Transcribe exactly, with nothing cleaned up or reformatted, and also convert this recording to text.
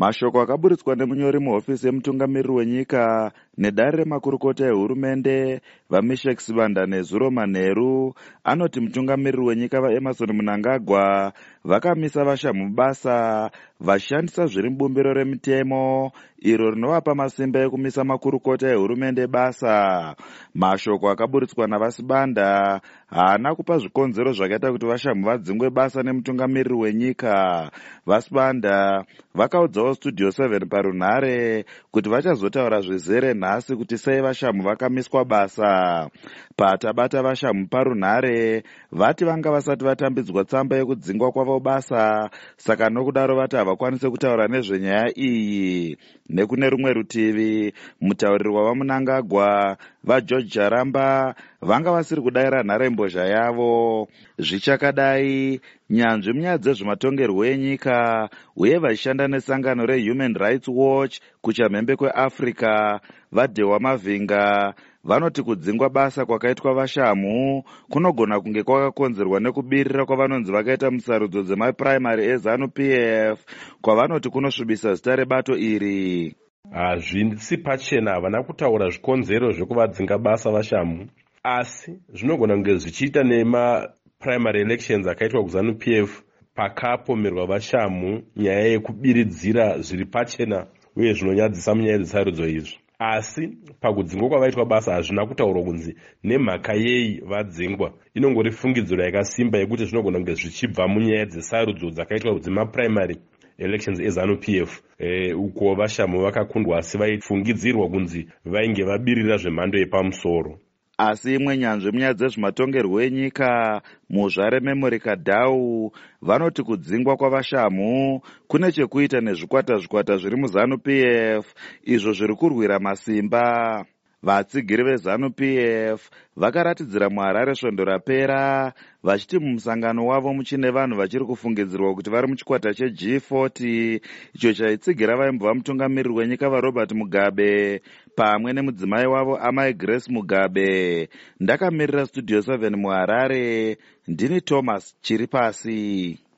Mashoko akaburitswa nemunyori muhofisi yemutungamiriri wenyika nedare remakurukota ehurumende vaMeshach Sibanda neZuro Manheru anoti mutungamiriri wenyika vaEmmerson Mnangagwa vakamisa vashamu mubasa vachishandisa zviri mubumbiro remitemo iro rinovapa masimba ekumisa makurukota ehurumende basa. Mashoko akaburitswa navaSibanda haana kupa zvikonzero zvakaita kuti vashamu vadzingwe basa nemutungamiriri wenyika. VaSibanda vakaudzawo Studio seven parunhare kuti vachazotaura zvizere nhasi kuti sei vashamu vakamiswa basa. Patabata vashamu parunhare vati vanga vasati vatambidzwa tsamba yekudzingwa kwavo basa, saka nokudaro vati havakwanisi kutaura nezvenyaya iyi. Nekune rumwe rutivi, mutauriri wavaMnangagwa vaGeorge Jaramba vanga vasiri kudayira nharembozha yavo. Zvichakadai, nyanzvi munyaya dzezvematongerwo enyika uye vachishanda nesangano reHuman Rights Watch kuchamhembe kweAfrica vaDhewa Mavhinga vanoti kudzingwa basa kwakaitwa vashamu kunogona kunge kwakakonzerwa nekubirira kwavanonzi vakaita musarudzo dzemapuraimari eZanu-P F kwavanoti kunosvibisa zita rebato iri. Hazvisi pachena havana kutaura zvikonzero zvekuvadzinga basa vashamu, asi zvinogona kunge zvichiita nemapuraimari elections akaitwa kuZanu-P F pakapomerwa vashamu nyaya yekubiridzira zviri pachena uye zvinonyadzisa munyaya dzesarudzo izvi. Asi pakudzingwa kwavaitwa basa hazvina kutaurwa kunzi nemhaka yei vadzingwa. Inongori fungidziro yakasimba yekuti zvinogona kunge zvichibva munyaya dzesarudzo dzakaitwa dzemapuraimari elections eZanu-P F e, uko vashamu vakakundwa asi vaifungidzirwa kunzi vainge vabirira zvemhando yepamusoro. Asi imwe nyanzvi munyaya dzezvematongerwo enyika muzvare Memory Kadau vanoti kudzingwa kwavashamu kune chekuita nezvikwata zvikwata zviri muZanu-P F izvo zviri kurwira masimba. Vatsigiri veZanu-P F vakaratidzira muHarare svondo rapera vachiti mumusangano wavo muchine vanhu vachiri kufungidzirwa kuti vari muchikwata cheG forty icho chaitsigira vaimbova mutungamiriri wenyika vaRobert Mugabe pamwe nemudzimai wavo amai Grace Mugabe. Ndakamirira Studio seven muHarare, ndini Thomas Chiripasi.